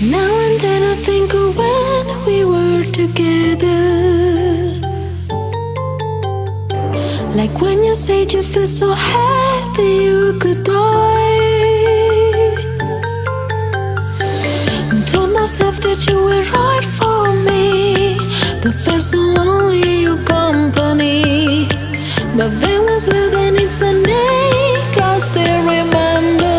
Now and then I think of when we were together, like when you said you feel so happy you could die. And told myself that you were right for me, but felt so lonely in your company. But then was living in Snake, I still remember.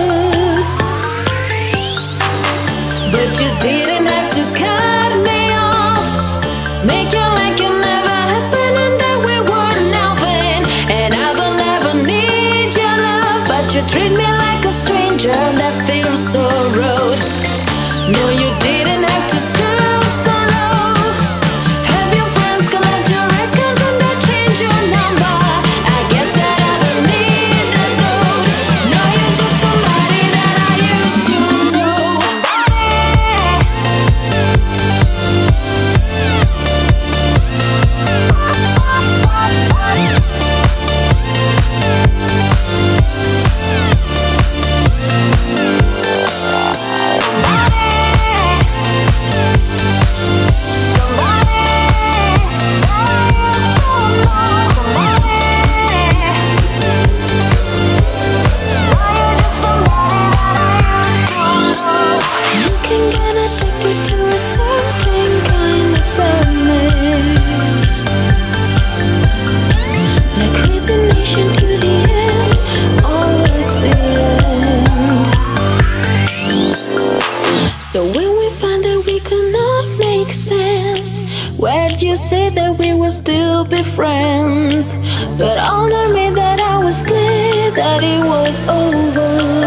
But you didn't have to cut me off, make you like it never happened and that we were nothing. And I don't ever need your love, but you treat me like a stranger, that feels so rude. No, you didn't have to stoop so low, have your friends collect your records and they change your number. I guess that I don't need that road. No, you're just somebody that I used to know. So when we find that we could not make sense, where'd you say that we would still be friends? But honor me that I was glad that it was over.